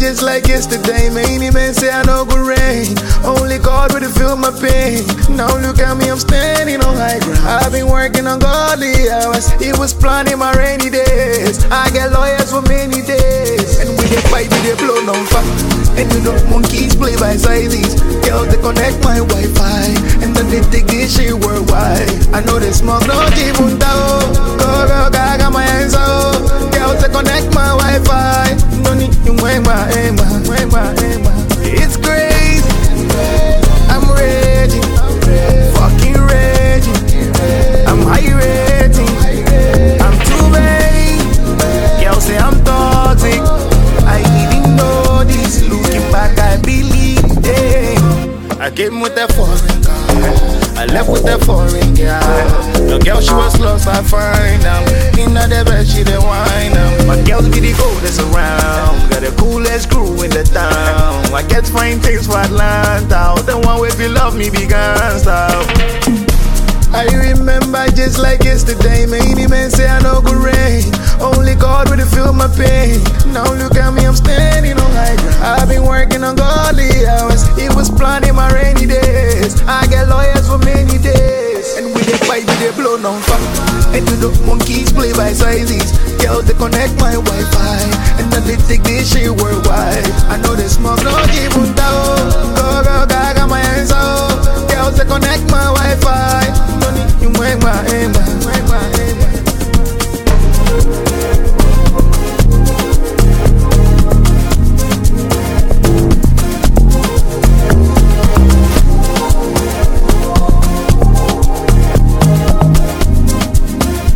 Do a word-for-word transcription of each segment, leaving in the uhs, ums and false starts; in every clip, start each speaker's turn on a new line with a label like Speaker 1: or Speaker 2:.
Speaker 1: just like yesterday. Many men say I no go rain. Only God will feel my pain. Now look at me, I'm standing on high ground. I've been working on godly hours. He was planning my rainy days. I get lawyers for many days. And we get fight, we get blown on fire. And you know monkeys play by sizes. Girls they connect my Wi-Fi. And then they take this shit worldwide. I know they smoke no even down. Go girl, I got my hands up. Girls they connect my Wi-Fi. No need to wear my aim, wear my aim. It's crazy. I'm ready, fucking ready. I'm high rating. I'm too vain. Girls say I'm toxic. I didn't know this. Looking back, I believe. Hey. I came with that foreign girl. I left with that foreign girl. The girl, she was lost, I find out. In the bed, she didn't whine out. My girls be the coolest around. Got the coolest crew in the town. I get fine things for Atlanta. The one way you love me began stop. I remember just like yesterday. Many men say I no go rain. Only God will feel my pain. Now look at me, I'm standing on high ground. I've been working on godly hours. He was planning my rainy days. I get lawyers for many days. And we they fight, we they blow on fire. And you know monkeys play by sizes. Girls they connect my Wi-Fi. And then they take this shit worldwide. I know they smoke no even down. Go girl, I got my hands up. Girls they connect my Wi-Fi. You make my aim, make my aim.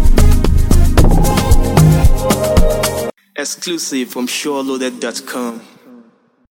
Speaker 2: Exclusive from SureLoaded dot com.